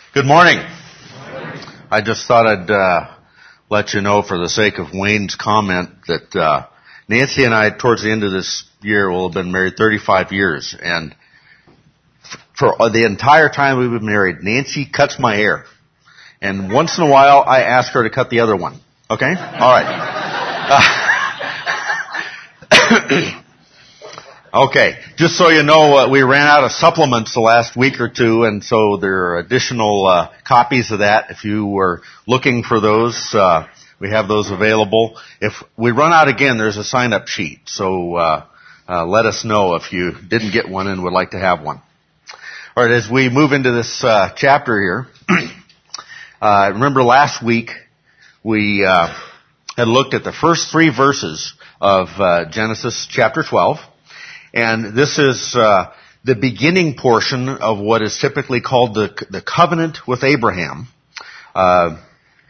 Good morning. I just thought I'd let you know, for the sake of Wayne's comment, that Nancy and I, towards the end of this year, will have been married 35 years. And for the entire time we've been married, Nancy cuts my hair. And once in a while, I ask her to cut the other one. Okay? All right. Okay, just so you know, we ran out of supplements the last week or two, and so there are additional copies of that. If you were looking for those, we have those available. If we run out again, there's a sign-up sheet, so let us know if you didn't get one and would like to have one. All right, as we move into this chapter here, remember last week we had looked at the first 3 verses of Genesis chapter 12. And this is the beginning portion of what is typically called the covenant with Abraham. And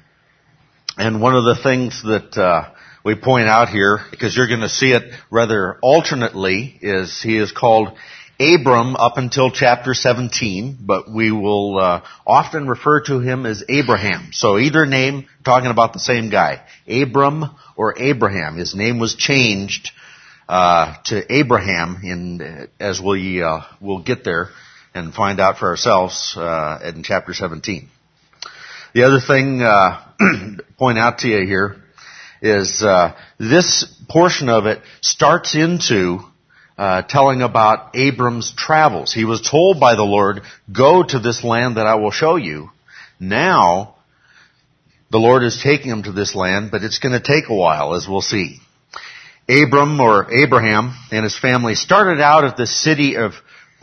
one of the things that we point out here, because you're going to see it rather alternately, is he is called Abram up until chapter 17, but we will often refer to him as Abraham. So either name, talking about the same guy, Abram or Abraham. His name was changed to Abraham as we'll get there and find out for ourselves in chapter 17. The other thing to point out to you here is this portion of it starts into telling about Abram's travels. He was told by the Lord, "Go to this land that I will show you." Now, the Lord is taking him to this land, but it's going to take a while, as we'll see. Abram, or Abraham, and his family started out at the city of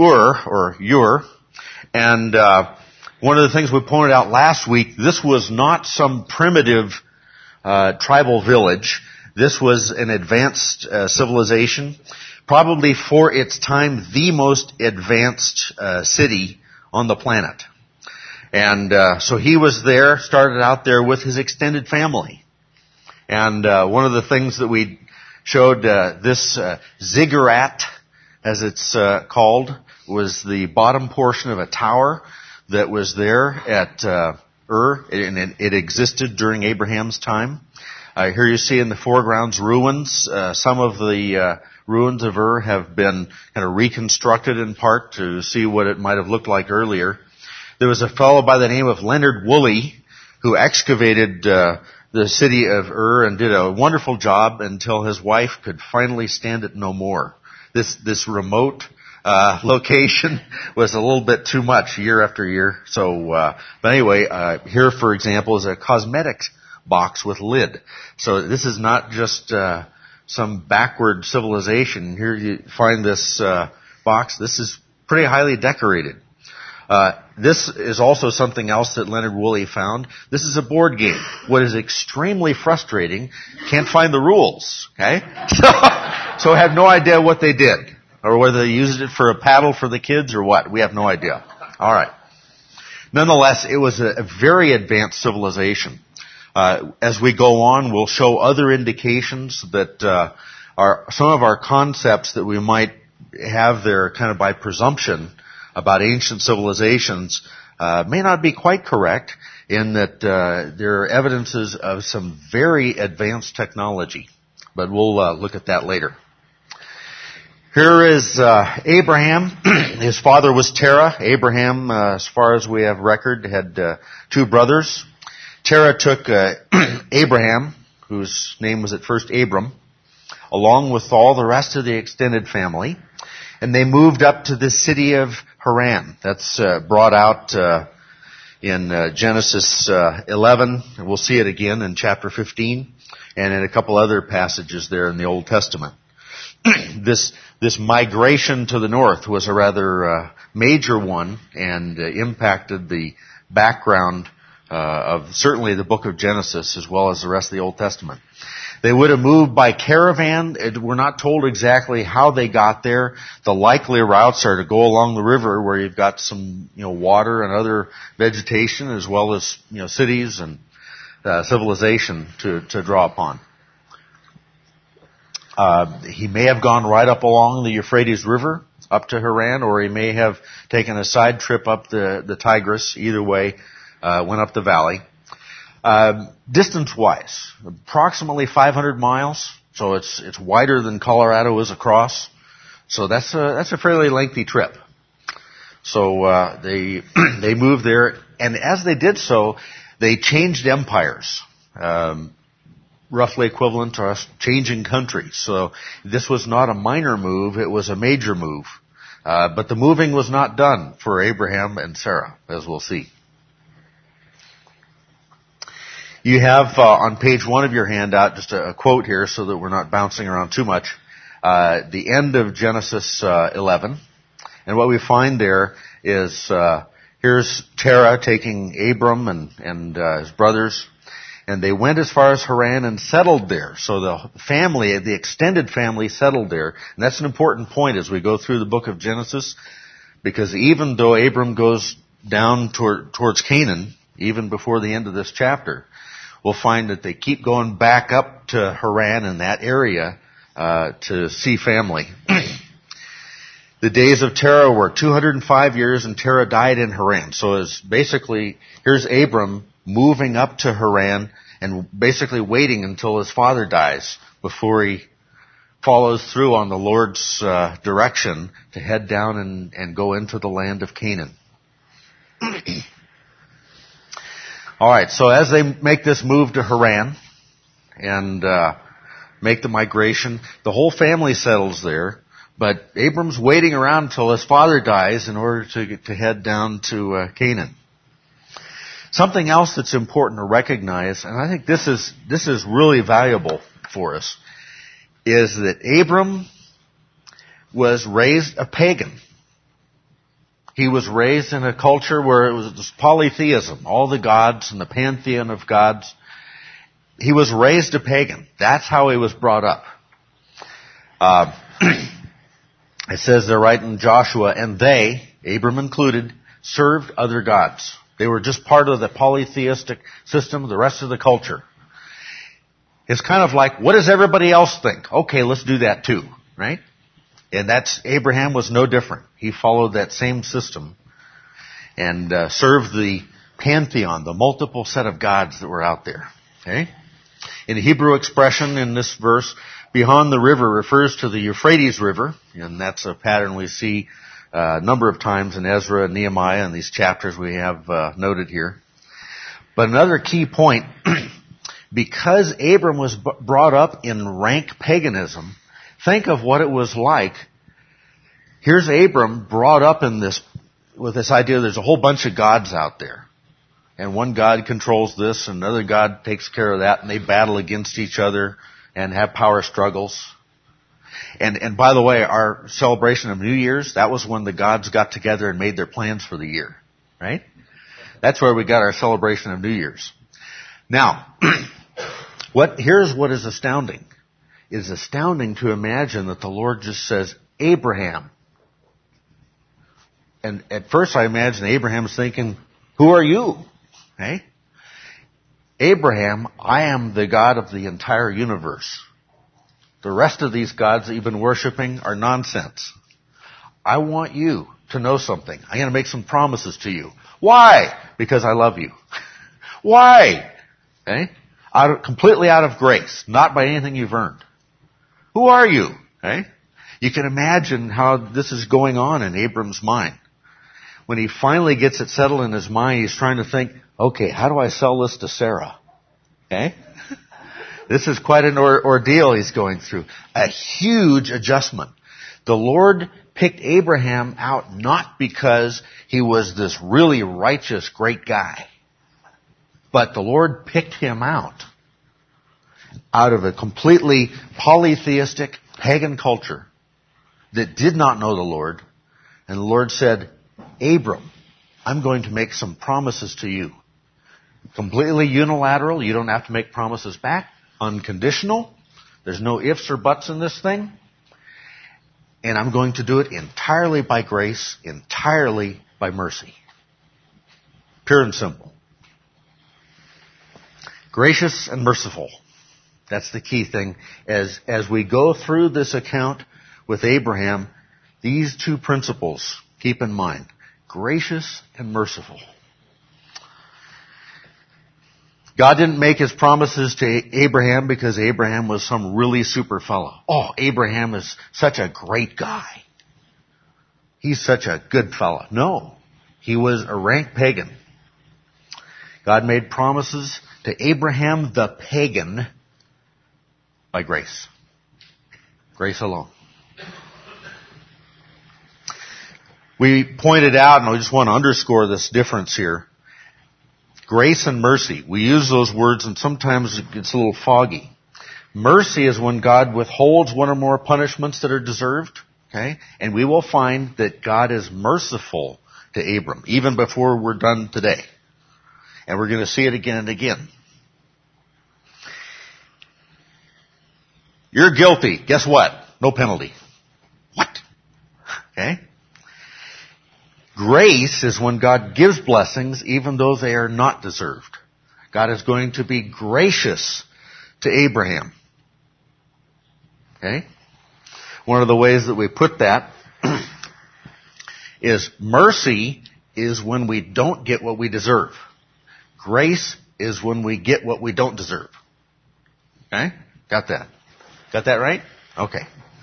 Ur, and one of the things we pointed out last week, this was not some primitive tribal village. This was an advanced civilization, probably for its time the most advanced city on the planet. And so he was there, started out there with his extended family. And one of the things that we showed, this ziggurat, as it's called, was the bottom portion of a tower that was there at Ur, and it existed during Abraham's time. Here you see in the foregrounds ruins. Some of the ruins of Ur have been kind of reconstructed in part to see what it might have looked like earlier. There was a fellow by the name of Leonard Woolley who excavated the city of Ur and did a wonderful job until his wife could finally stand it no more. This remote location was a little bit too much year after year. So, but anyway, here, for example, is a cosmetics box with lid. So this is not just some backward civilization. Here you find this box. This is pretty highly decorated. This is also something else that Leonard Woolley found. This is a board game. What is extremely frustrating, can't find the rules, okay? So I have no idea what they did, or whether they used it for a paddle for the kids or what. We have no idea. All right. Nonetheless, it was a very advanced civilization. As we go on, we'll show other indications that some of our concepts that we might have there kind of by presumption about ancient civilizations may not be quite correct, in that there are evidences of some very advanced technology. But we'll look at that later. Here is Abraham. His father was Terah. Abraham, as far as we have record, had 2 brothers. Terah took Abraham, whose name was at first Abram, along with all the rest of the extended family, and they moved up to the city of Haran. That's brought out in Genesis 11. We'll see it again in chapter 15 and in a couple other passages there in the Old Testament. This migration to the north was a rather major one, and impacted the background of certainly the book of Genesis as well as the rest of the Old Testament. They would have moved by caravan. We're not told exactly how they got there. The likely routes are to go along the river, where you've got some, water and other vegetation, as well as, cities and civilization to draw upon. He may have gone right up along the Euphrates River up to Haran, or he may have taken a side trip up the Tigris. Either way, went up the valley. Distance-wise, approximately 500 miles, so it's wider than Colorado is across. So that's a fairly lengthy trip. So they they moved there, and as they did so, they changed empires, roughly equivalent to us changing countries. So this was not a minor move; it was a major move. But the moving was not done for Abraham and Sarah, as we'll see. You have on page 1 of your handout just a quote here, so that we're not bouncing around too much. The end of Genesis 11. And what we find there is, here's Terah taking Abram and his brothers, and they went as far as Haran and settled there. So the family, the extended family settled there. And that's an important point as we go through the book of Genesis, because even though Abram goes down towards Canaan, even before the end of this chapter, we'll find that they keep going back up to Haran in that area to see family. The days of Terah were 205 years, and Terah died in Haran. So it's basically, here's Abram moving up to Haran and basically waiting until his father dies before he follows through on the Lord's direction to head down and go into the land of Canaan. All right, so as they make this move to Haran and make the migration, the whole family settles there. But Abram's waiting around until his father dies in order to head down to Canaan. Something else that's important to recognize, and I think this is really valuable for us, is that Abram was raised a pagan. He was raised in a culture where it was polytheism, all the gods and the pantheon of gods. He was raised a pagan. That's how he was brought up. It says there right in Joshua, and they, Abram included, served other gods. They were just part of the polytheistic system of the rest of the culture. It's kind of like, what does everybody else think? Okay, let's do that too, right? And Abraham was no different. He followed that same system and served the pantheon, the multiple set of gods that were out there. Okay? In the Hebrew expression in this verse, beyond the river refers to the Euphrates River, and that's a pattern we see a number of times in Ezra and Nehemiah and these chapters we have noted here. But another key point, because Abram was brought up in rank paganism, think of what it was like. Here's Abram brought up with this idea there's a whole bunch of gods out there. And one god controls this, and another god takes care of that, and they battle against each other and have power struggles. And by the way, our celebration of New Year's, that was when the gods got together and made their plans for the year, right? That's where we got our celebration of New Year's. Now, here's what is astounding. It is astounding to imagine that the Lord just says, Abraham. And at first I imagine Abraham's thinking, who are you? Hey? Abraham, I am the God of the entire universe. The rest of these gods that you've been worshiping are nonsense. I want you to know something. I'm going to make some promises to you. Why? Because I love you. Why? Okay? Completely out of grace, not by anything you've earned. Who are you? Okay? You can imagine how this is going on in Abram's mind. When he finally gets it settled in his mind, he's trying to think, okay, how do I sell this to Sarah? Okay? This is quite an ordeal he's going through. A huge adjustment. The Lord picked Abraham out not because he was this really righteous, great guy, but the Lord picked him out of a completely polytheistic, pagan culture that did not know the Lord. And the Lord said, Abram, I'm going to make some promises to you. Completely unilateral. You don't have to make promises back. Unconditional. There's no ifs or buts in this thing. And I'm going to do it entirely by grace, entirely by mercy. Pure and simple. Gracious and merciful. That's the key thing. As we go through this account with Abraham, these two principles, keep in mind. Gracious and merciful. God didn't make His promises to Abraham because Abraham was some really super fellow. Oh, Abraham is such a great guy. He's such a good fellow. No, he was a rank pagan. God made promises to Abraham the pagan by grace. Grace alone. We pointed out, and I just want to underscore this difference here. Grace and mercy. We use those words and sometimes it's a little foggy. Mercy is when God withholds one or more punishments that are deserved. Okay? And we will find that God is merciful to Abram, even before we're done today. And we're going to see it again and again. You're guilty. Guess what? No penalty. What? Okay? Grace is when God gives blessings even though they are not deserved. God is going to be gracious to Abraham. Okay? One of the ways that we put that is mercy is when we don't get what we deserve. Grace is when we get what we don't deserve. Okay? Got that? Got that right? Okay.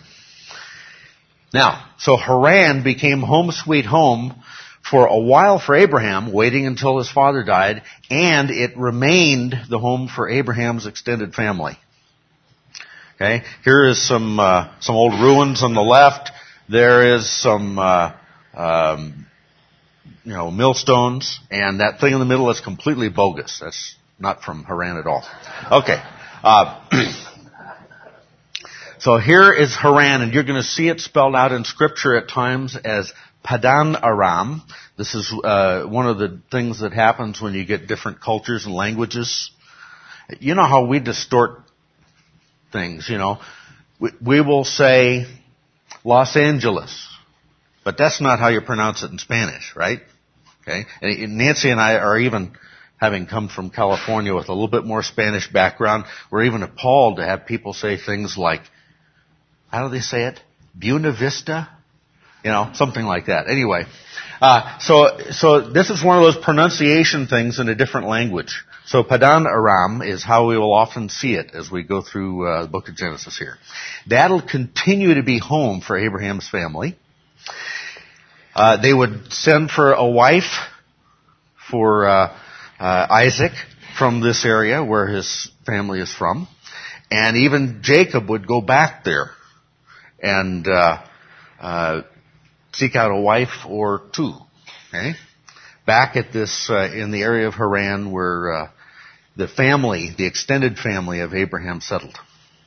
Now, so Haran became home sweet home for a while for Abraham, waiting until his father died, and it remained the home for Abraham's extended family. Okay, here is some old ruins on the left. There is some millstones, and that thing in the middle is completely bogus. That's not from Haran at all. Okay. So here is Haran, and you're going to see it spelled out in Scripture at times as Padan Aram. This is one of the things that happens when you get different cultures and languages. You know how we distort things, you know. We will say Los Angeles, but that's not how you pronounce it in Spanish, right? Okay. And Nancy and I are even, having come from California with a little bit more Spanish background, we're even appalled to have people say things like, how do they say it? Buena Vista? You know, something like that. Anyway, so this is one of those pronunciation things in a different language. So Padan Aram is how we will often see it as we go through the book of Genesis here. That'll continue to be home for Abraham's family. They would send for a wife for Isaac from this area where his family is from. And even Jacob would go back there and seek out a wife or two. Okay? Back at this, in the area of Haran where the family, the extended family of Abraham settled.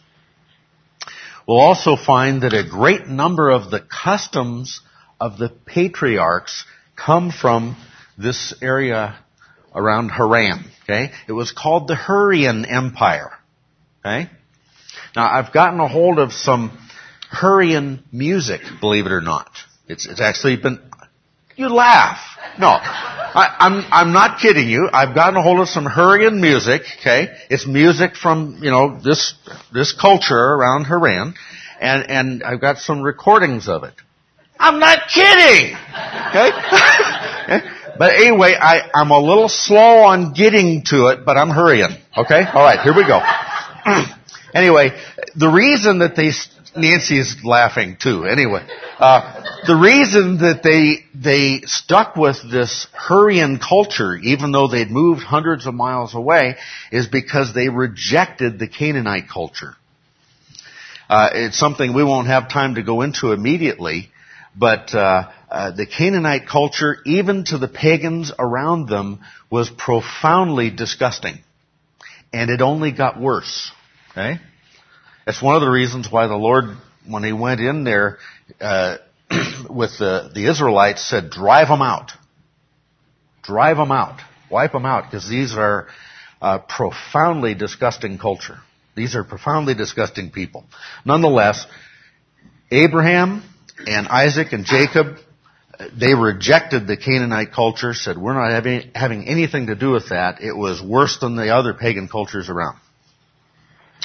We'll also find that a great number of the customs of the patriarchs come from this area around Haran. Okay? It was called the Hurrian Empire. Okay? Now, I've gotten a hold of some Hurrian music, believe it or not. It's actually been, you laugh. No, I'm not kidding you. I've gotten a hold of some Hurrian music, okay? It's music from, this culture around Haran, and I've got some recordings of it. I'm not kidding! Okay? But anyway, I'm a little slow on getting to it, but I'm hurrying. Okay? Alright, here we go. Anyway, the reason that Nancy's laughing too. Anyway, the reason that they stuck with this Hurrian culture, even though they'd moved hundreds of miles away, is because they rejected the Canaanite culture. It's something we won't have time to go into immediately, but the Canaanite culture, even to the pagans around them, was profoundly disgusting, and it only got worse. Okay. That's one of the reasons why the Lord, when He went in there with the Israelites, said, drive them out. Drive them out. Wipe them out, because these are profoundly disgusting culture. These are profoundly disgusting people. Nonetheless, Abraham and Isaac and Jacob, they rejected the Canaanite culture, said, we're not having anything to do with that. It was worse than the other pagan cultures around.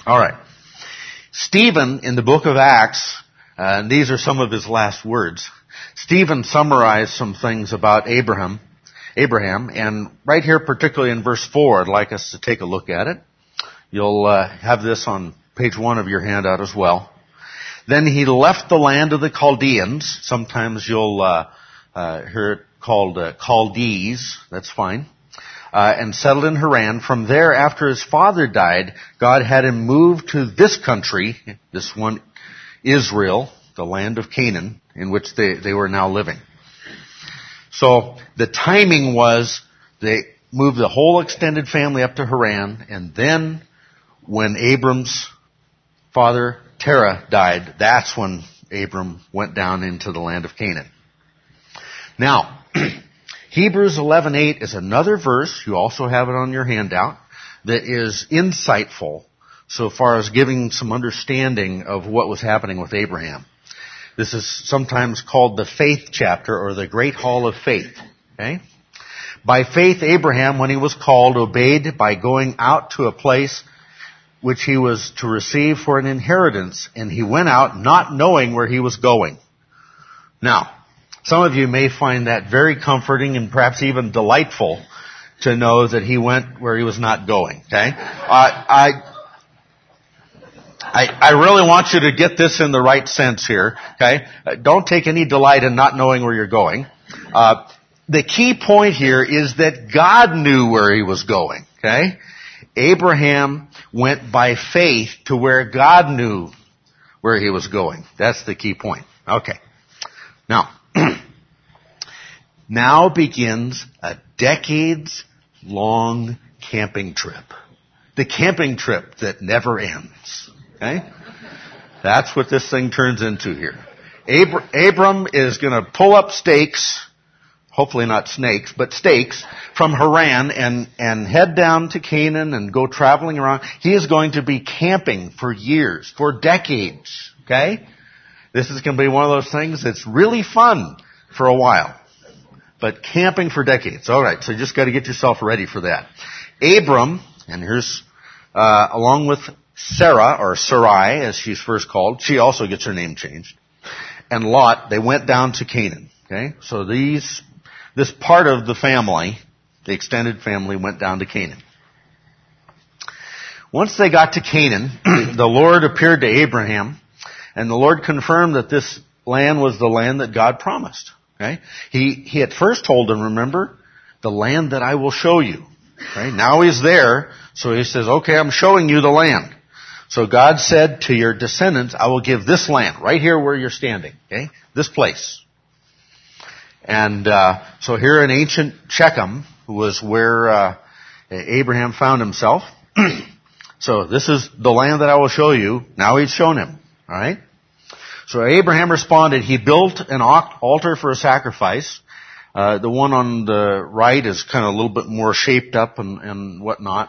All right. Stephen, in the book of Acts, and these are some of his last words, Stephen summarized some things about Abraham, and right here, particularly in verse 4, I'd like us to take a look at it. You'll have this on page 1 of your handout as well. Then he left the land of the Chaldeans. Sometimes you'll hear it called Chaldees. That's fine. And settled in Haran. From there, after his father died, God had him move to this country, this one, Israel, the land of Canaan, in which they were now living. So the timing was they moved the whole extended family up to Haran, and then when Abram's father Terah died, that's when Abram went down into the land of Canaan. Now, Hebrews 11:8 is another verse, you also have it on your handout, that is insightful so far as giving some understanding of what was happening with Abraham. This is sometimes called the faith chapter or the Great Hall of Faith. Okay? By faith, Abraham, when he was called, obeyed by going out to a place which he was to receive for an inheritance, and he went out not knowing where he was going. Now, some of you may find that very comforting and perhaps even delightful to know that he went where he was not going. Okay? I really want you to get this in the right sense here. Okay? Don't take any delight in not knowing where you're going. The key point here is that God knew where he was going. Okay? Abraham went by faith to where God knew where he was going. That's the key point. Okay. Now, now begins a decades-long camping trip. The camping trip that never ends. Okay? That's what this thing turns into here. Abram is going to pull up stakes, hopefully not snakes, but stakes from Haran and head down to Canaan and go traveling around. He is going to be camping for years, for decades. Okay? This is going to be one of those things that's really fun for a while. But camping for decades. Alright, so you just got to get yourself ready for that. Abram, and here's, along with Sarah, or Sarai, as she's first called, she also gets her name changed, and Lot, they went down to Canaan. Okay? So this part of the family, the extended family, went down to Canaan. Once they got to Canaan, the Lord appeared to Abraham, and the Lord confirmed that this land was the land that God promised. Okay? He at first told him, remember, the land that I will show you. Okay? Now he's there, so he says, okay, I'm showing you the land. So God said to your descendants, I will give this land, right here where you're standing. Okay? This place. And so here in ancient Shechem was where Abraham found himself. So this is the land that I will show you. Now he's shown him. All right? So Abraham responded. He built an altar for a sacrifice. The one on the right is kind of a little bit more shaped up and whatnot.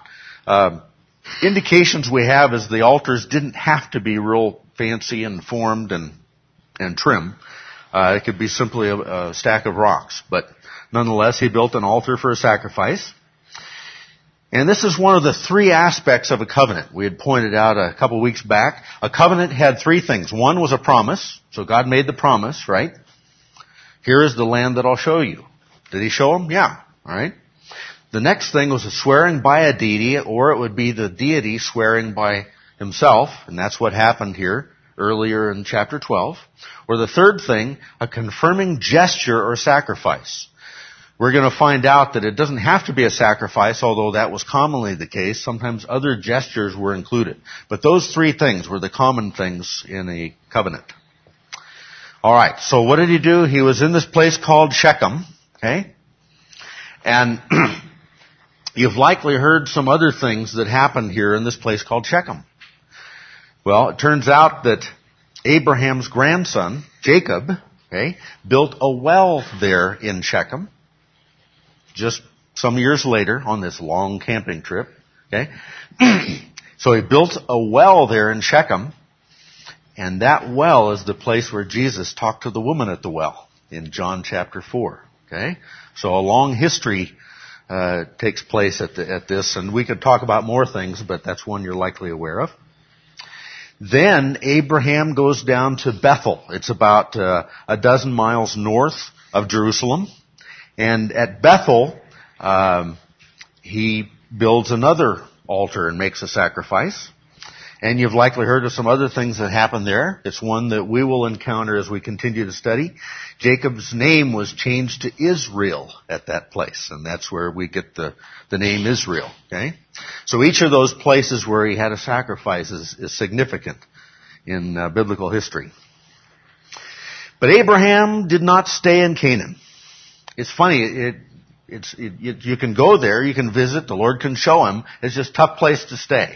Indications we have is the altars didn't have to be real fancy and formed and trim. It could be simply a stack of rocks. But nonetheless, he built an altar for a sacrifice. And this is one of the three aspects of a covenant. We had pointed out a couple weeks back. A covenant had three things. One was a promise. So God made the promise, right? Here is the land that I'll show you. Did he show him? Yeah. All right. The next thing was a swearing by a deity, or it would be the deity swearing by himself. And that's what happened here earlier in chapter 12. Or the third thing, a confirming gesture or sacrifice. We're going to find out that it doesn't have to be a sacrifice, although that was commonly the case. Sometimes other gestures were included. But those three things were the common things in a covenant. All right, so what did he do? He was in this place called Shechem, okay? And you've likely heard some other things that happened here in this place called Shechem. Well, it turns out that Abraham's grandson, Jacob, okay, built a well there in Shechem. Just some years later on this long camping trip. Okay? So he built a well there in Shechem, and that well is the place where Jesus talked to the woman at the well in John chapter 4. Okay? So a long history takes place at this, and we could talk about more things, but that's one you're likely aware of. Then Abraham goes down to Bethel. It's about a dozen miles north of Jerusalem. And at Bethel, he builds another altar and makes a sacrifice. And you've likely heard of some other things that happened there. It's one that we will encounter as we continue to study. Jacob's name was changed to Israel at that place, and that's where we get the name Israel. Okay, so each of those places where he had a sacrifice is significant in biblical history. But Abraham did not stay in Canaan. It's funny. You can go there, you can visit, the Lord can show him. It's just a tough place to stay.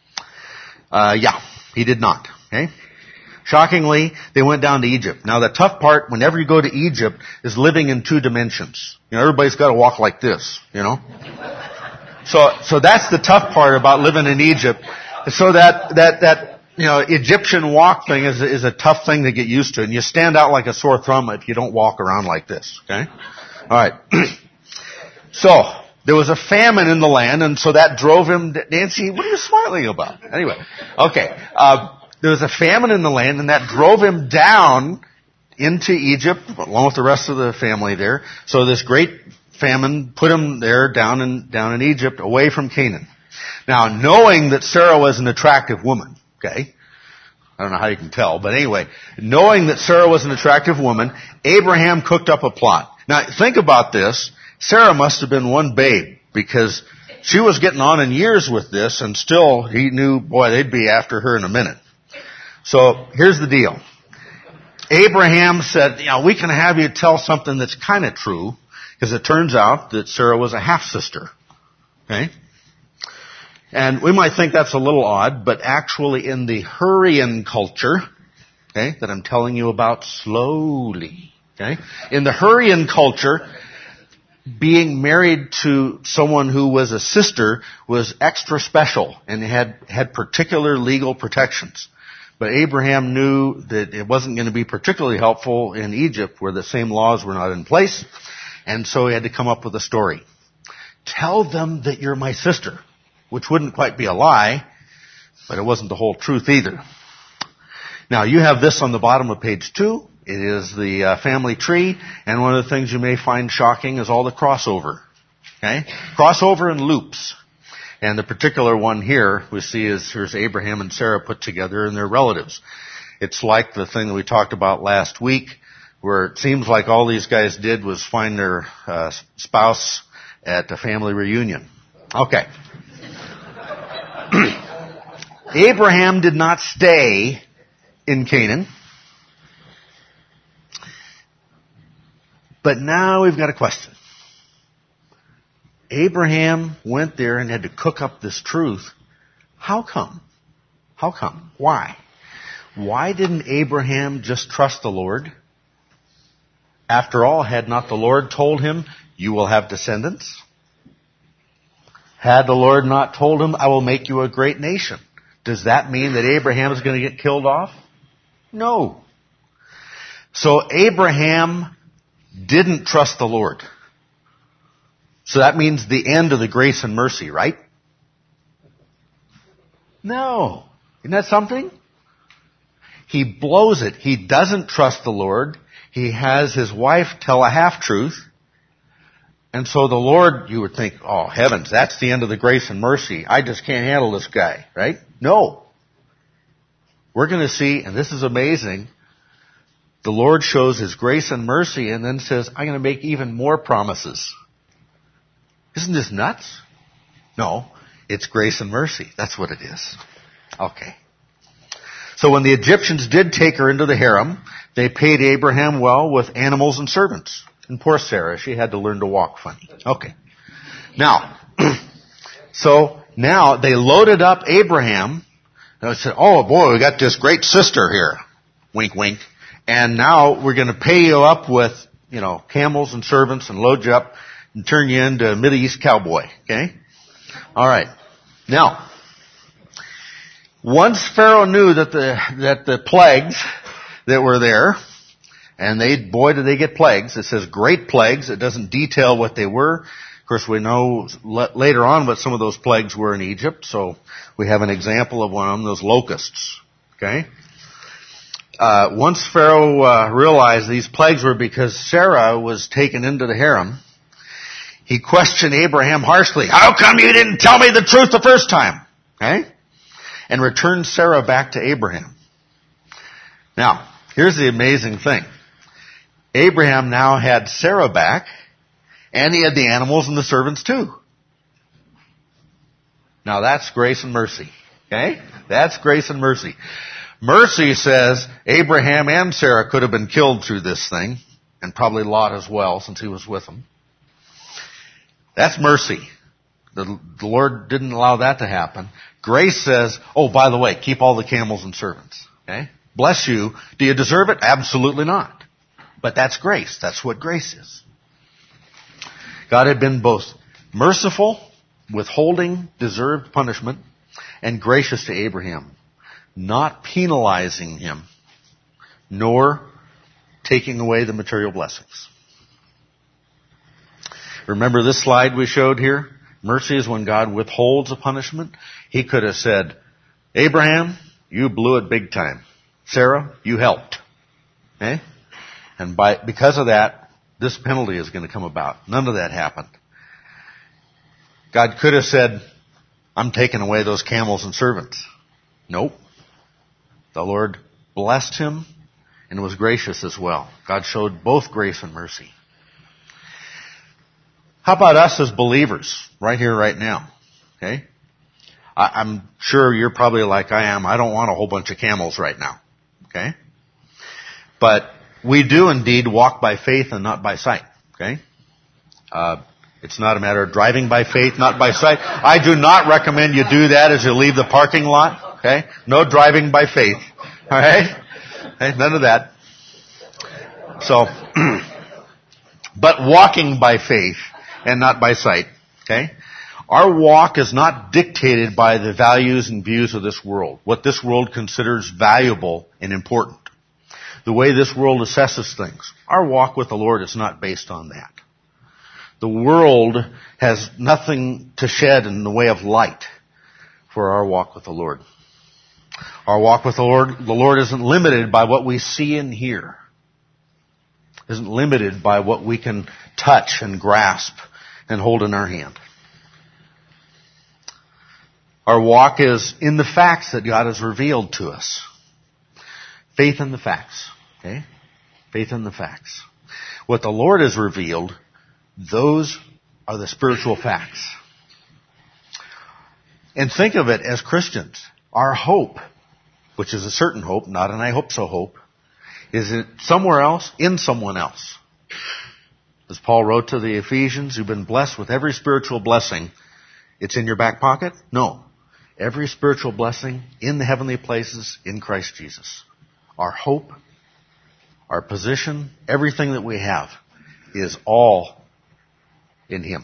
He did not. Okay? Shockingly, they went down to Egypt. Now the tough part, whenever you go to Egypt, is living in 2 dimensions. You know, everybody's got to walk like this, you know. So that's the tough part about living in Egypt. So that Egyptian walk thing is a tough thing to get used to. And you stand out like a sore thumb if you don't walk around like this. Okay? Alright. So, there was a famine in the land, and so that drove him, Nancy, what are you smiling about? Anyway, okay. There was a famine in the land, and that drove him down into Egypt, along with the rest of the family there. So this great famine put him there down in Egypt, away from Canaan. Now, knowing that Sarah was an attractive woman, okay? I don't know how you can tell, but anyway, knowing that Sarah was an attractive woman, Abraham cooked up a plot. Now, think about this. Sarah must have been one babe, because she was getting on in years with this, and still he knew, boy, they'd be after her in a minute. So here's the deal. Abraham said, we can have you tell something that's kind of true, because it turns out that Sarah was a half-sister. Okay? And we might think that's a little odd, but actually in the Hurrian culture, okay, that I'm telling you about slowly, okay, in the Hurrian culture, being married to someone who was a sister was extra special and had particular legal protections. But Abraham knew that it wasn't going to be particularly helpful in Egypt, where the same laws were not in place, and so he had to come up with a story. Tell them that you're my sister, which wouldn't quite be a lie, but it wasn't the whole truth either. Now, you have this on the bottom of page 2. It is the family tree, and one of the things you may find shocking is all the crossover. Okay? Crossover and loops. And the particular one here we see is here's Abraham and Sarah put together and their relatives. It's like the thing that we talked about last week, where it seems like all these guys did was find their spouse at a family reunion. Okay. Abraham did not stay in Canaan. But now we've got a question. Abraham went there and had to cook up this truth. How come? How come? Why? Why didn't Abraham just trust the Lord? After all, had not the Lord told him, you will have descendants? Had the Lord not told him, I will make you a great nation? Does that mean that Abraham is going to get killed off? No. So Abraham didn't trust the Lord. So that means the end of the grace and mercy, right? No. Isn't that something? He blows it. He doesn't trust the Lord. He has his wife tell a half-truth. And so the Lord, you would think, oh heavens, that's the end of the grace and mercy. I just can't handle this guy, right? No. We're going to see, and this is amazing, the Lord shows his grace and mercy and then says, I'm going to make even more promises. Isn't this nuts? No, it's grace and mercy. That's what it is. Okay. So when the Egyptians did take her into the harem, they paid Abraham well with animals and servants. And poor Sarah, she had to learn to walk funny. Okay. Now, so now they loaded up Abraham. And they said, oh boy, we got this great sister here. Wink, wink. And now we're going to pay you up with, camels and servants and load you up and turn you into a Middle East cowboy. Okay? All right. Now, once Pharaoh knew that the plagues that were there, and boy did they get plagues. It says great plagues. It doesn't detail what they were. Of course, we know later on what some of those plagues were in Egypt. So we have an example of one of them, those locusts. Okay? Once Pharaoh realized these plagues were because Sarah was taken into the harem, he questioned Abraham harshly. How come you didn't tell me the truth the first time? Okay? And returned Sarah back to Abraham. Now, here's the amazing thing. Abraham now had Sarah back, and he had the animals and the servants too. Now that's grace and mercy. Okay? That's grace and mercy. Mercy says Abraham and Sarah could have been killed through this thing, and probably Lot as well, since he was with them. That's mercy. The Lord didn't allow that to happen. Grace says, oh, by the way, keep all the camels and servants. Okay? Bless you. Do you deserve it? Absolutely not. But that's grace. That's what grace is. God had been both merciful, withholding deserved punishment, and gracious to Abraham, not penalizing him, nor taking away the material blessings. Remember this slide we showed here? Mercy is when God withholds a punishment. He could have said, Abraham, you blew it big time. Sarah, you helped. Okay? And because of that, this penalty is going to come about. None of that happened. God could have said, I'm taking away those camels and servants. Nope. The Lord blessed him and was gracious as well. God showed both grace and mercy. How about us as believers, right here, right now? Okay? I'm sure you're probably like I am. I don't want a whole bunch of camels right now. Okay? But we do indeed walk by faith and not by sight. Okay? It's not a matter of driving by faith, not by sight. I do not recommend you do that as you leave the parking lot. Okay? No driving by faith. Alright? Okay? None of that. So, but walking by faith and not by sight. Okay? Our walk is not dictated by the values and views of this world, what this world considers valuable and important. The way this world assesses things. Our walk with the Lord is not based on that. The world has nothing to shed in the way of light for our walk with the Lord. Our walk with the Lord isn't limited by what we see and hear. Isn't limited by what we can touch and grasp and hold in our hand. Our walk is in the facts that God has revealed to us. Faith in the facts. Okay? Faith in the facts. What the Lord has revealed, those are the spiritual facts. And think of it as Christians. Our hope, which is a certain hope, not an I hope so hope, is it somewhere else, in someone else. As Paul wrote to the Ephesians, you've been blessed with every spiritual blessing. It's in your back pocket? No. Every spiritual blessing in the heavenly places in Christ Jesus. Our hope, our position, everything that we have is all in Him.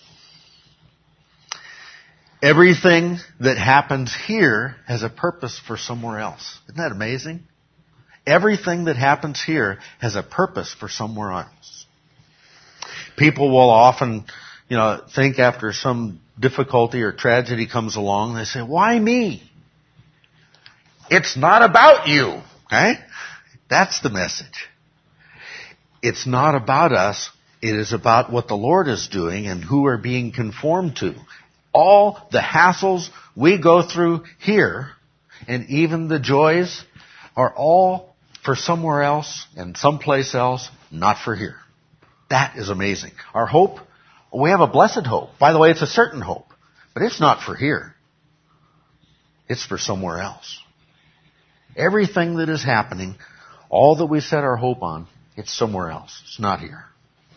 Everything that happens here has a purpose for somewhere else. Isn't that amazing? Everything that happens here has a purpose for somewhere else. People will often, think after some difficulty or tragedy comes along, they say, why me? It's not about you. Okay? That's the message. It's not about us. It is about what the Lord is doing and who we're being conformed to. All the hassles we go through here and even the joys are all for somewhere else and someplace else, not for here. That is amazing. Our hope, we have a blessed hope. By the way, it's a certain hope, but it's not for here. It's for somewhere else. Everything that is happening, all that we set our hope on, it's somewhere else. It's not here.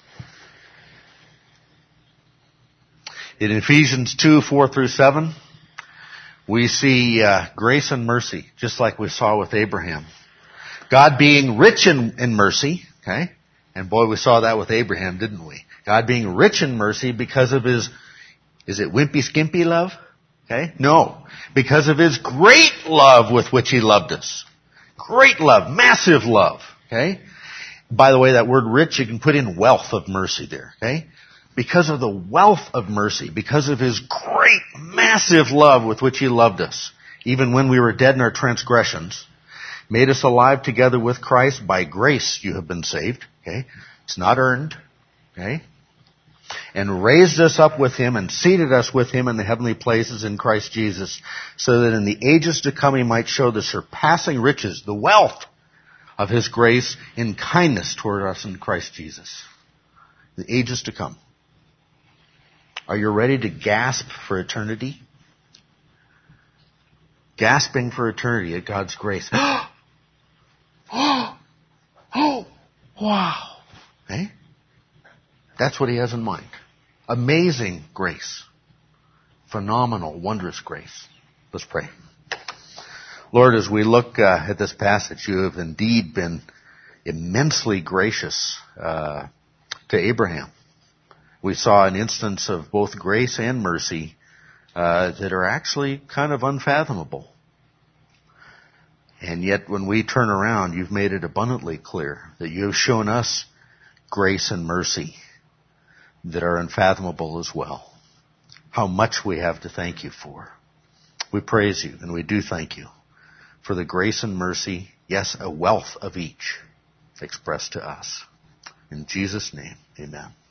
In Ephesians 2:4-7, we see grace and mercy, just like we saw with Abraham. God being rich in mercy, okay? And boy, we saw that with Abraham, didn't we? God being rich in mercy because of His, is it wimpy skimpy love? Okay? No. Because of His great love with which He loved us. Great love. Massive love. Okay? By the way, that word rich, you can put in wealth of mercy there. Okay? Because of the wealth of mercy, because of His great, massive love with which He loved us, even when we were dead in our transgressions, made us alive together with Christ. By grace you have been saved. Okay? It's not earned. Okay? And raised us up with him and seated us with him in the heavenly places in Christ Jesus, so that in the ages to come he might show the surpassing riches, the wealth of his grace in kindness toward us in Christ Jesus. The ages to come. Are you ready to gasp for eternity? Gasping for eternity at God's grace. Oh, wow. Eh? That's what he has in mind. Amazing grace. Phenomenal, wondrous grace. Let's pray. Lord, as we look at this passage, you have indeed been immensely gracious to Abraham. We saw an instance of both grace and mercy that are actually kind of unfathomable. And yet when we turn around, you've made it abundantly clear that you have shown us grace and mercy that are unfathomable as well. How much we have to thank you for. We praise you and we do thank you for the grace and mercy, yes, a wealth of each expressed to us. In Jesus' name, amen.